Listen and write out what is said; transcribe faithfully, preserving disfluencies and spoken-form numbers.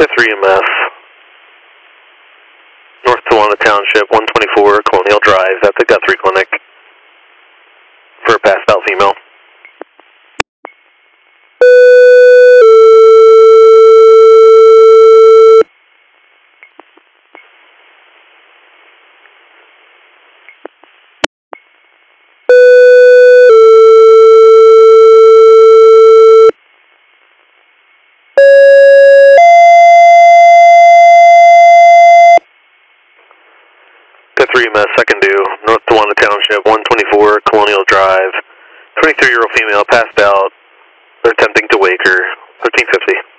three M S, North Tawana Township, one twenty-four Colonial Drive at the Guthrie Clinic for a passed out female. three M S, second due, North Tawana Township, one twenty-four Colonial Drive, twenty-three year old female passed out. They're attempting to wake her, thirteen fifty.